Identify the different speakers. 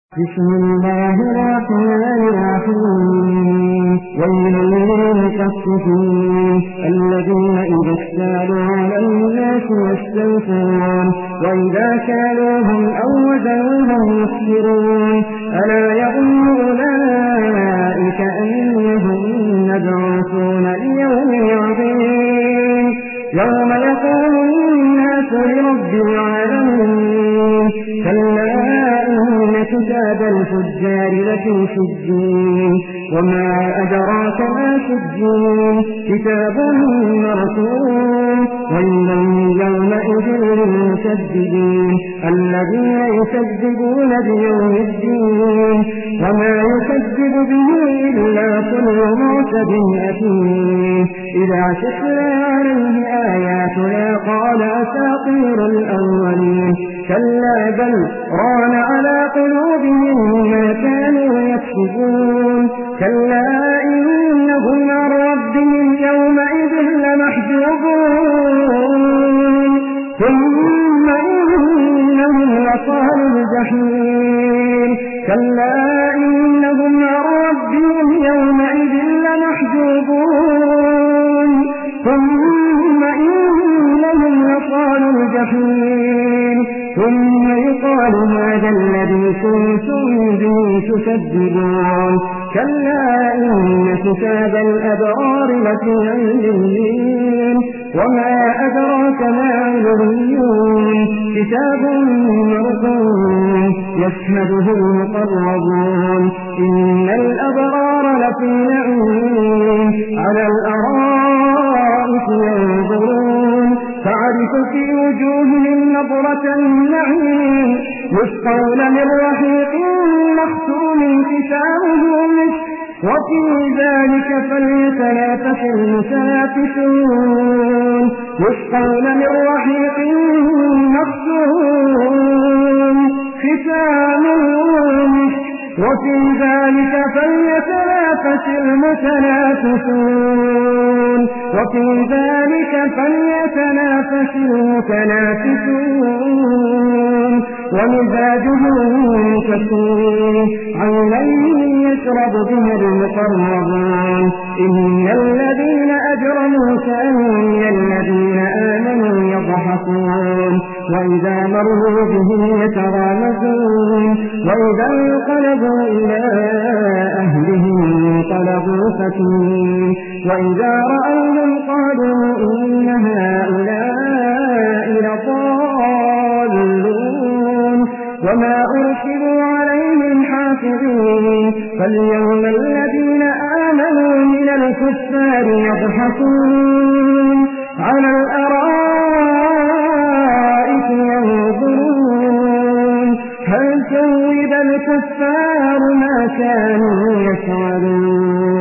Speaker 1: بسم الله الرحمن الرحيم ويل للمطففين الذين إذا اكتالوا على الناس يستوفون وإذا كالوهم أو وزنوهم يخسرون ألا يظن أولئك أنهم مبعوثون ليوم عظيم يوم يقوم الناس لرب العالمين كلا كتاب الفجار لفي سجين وما أدراك ما سجين كتاب مرسوم ويل يومئذ للمكذبين الذين يكذبون بيوم الدين وما يكذب به إلا كل معتد أثيم إذا تتلى عليه آياتنا قال أساطير الأولين كلا بل ران على قلوبهم ما كانوا يكسبون كلا إنهم عن ربهم يومئذ لمحجوبون ثم إنهم لصالوا الجحيم كلا إنهم عن ربهم يومئذ لمحجوبون ثم إنهم لصالوا الجحيم ثم يقال هذا الذي كنتم به تكذبون كلا إن كتاب الأبرار لفي عليين وما أدراك ما عليون كتاب مرقوم يشهده المقربون إن الأبرار لفي نعيم على الأرائك ينظرون تعرف في وجوههم نظرة النعيم يسقون من رحيق مختوم ختامه مسك وفي ذلك فليتنافس المتنافسون يسقون من رحيق مختوم ختامه مسك وفي ذلك فليتنافس المتنافسون وفي ذلك فليتنافس المتنافسون ومزاجه كسور عينا يشرب بها المقربون إن الذين أجرموا كانوا من الذين آمنوا يضحكون وإذا مروا بهم يتغامزون وإذا انقلبوا إلى أهلهم انقلبوا فكين وإذا رأوهم قالوا إن هؤلاء لضالون وما أرسلوا عليهم حافظين فاليوم الذين آمنوا من الكفار يضحكون على الأرائك ينظرون هل ثوب الكفار ما كانوا يفعلون